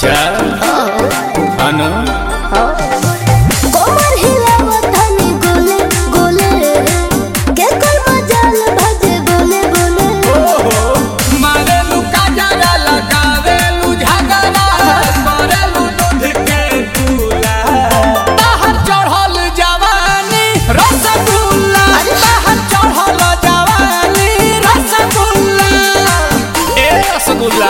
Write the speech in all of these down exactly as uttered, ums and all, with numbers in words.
अच्छा अनु कोमर हिलावत हनी गोले गोले के कोई मजाल भजे बोले बोले मारे लू काजरा लगावे लू झगड़ा करे लू दूध के दूला ताहर चढ़ल जवानी रसगुल्ला ताहर चढ़ल जवानी रसगुल्ला ए रसगुल्ला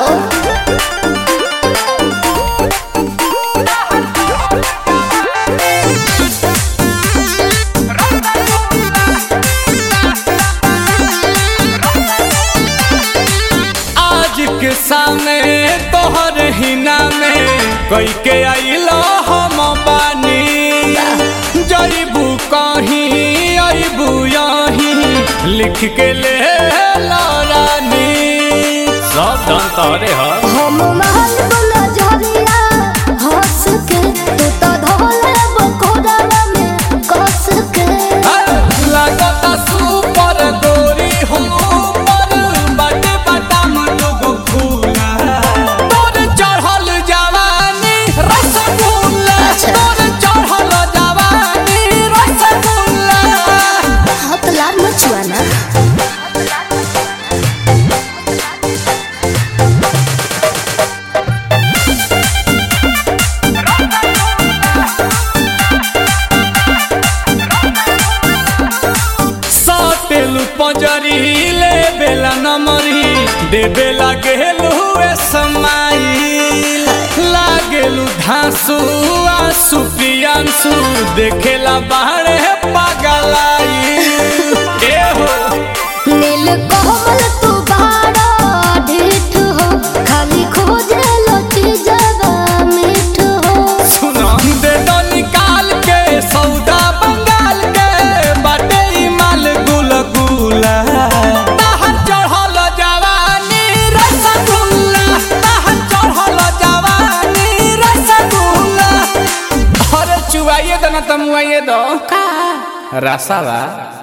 के सामने तोहर हिना में कई के आइलो हम बानी जईबू कहीं अईबू यहीं लिख के ले रानी सब धन तोरे ह हम महल बोला झरिया हंस के तू तो धोले बकोड़ा में कस के लागता सुपर गोरी हो पर बाटे बाटाम लोग फूला तोर चढ़ल जवानी रसगुल्ला तोर चढ़ल जवानी रसगुल्ला हाथ लाल मचुआ ना साटेलू पंजरी ले बेला नमरी दे बेला गेलू ए समाई लागेलू धांसू आंसू पियांसू देखेला बाहरे पागलाई ए हो नील कोमल तू बाड़ा ढीठ हो खाली खोजे लची जगा मीठ हो सुना दे दो निकाल के सौदा बंगाल के बाटे ई माल गुल गुला ताहर चढ़ल जवानी रसगुल्ला ताहर चढ़ल जवानी रसगुल्ला अरे चुवाइए दो ना तमुआइए दो का रसावा